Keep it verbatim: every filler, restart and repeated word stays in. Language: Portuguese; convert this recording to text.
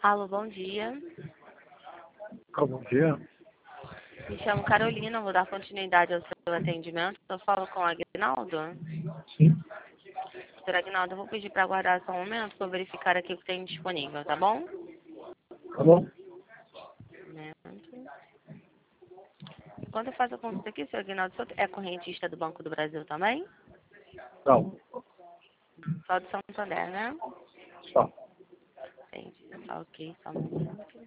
Alô, bom dia. Ah, bom dia. Me chamo Carolina, vou dar continuidade ao seu atendimento. Eu falo com o Aguinaldo. Sim, Senhor Aguinaldo, eu vou pedir para aguardar só um momento para eu verificar aqui o que tem disponível, tá bom? tá bom? Um momento. Quando eu faço a consulta aqui, senhor Aguinaldo, o senhor é correntista do Banco do Brasil também? Não, Só do Santander, né? só. Entendi. Tá ok, só um momento.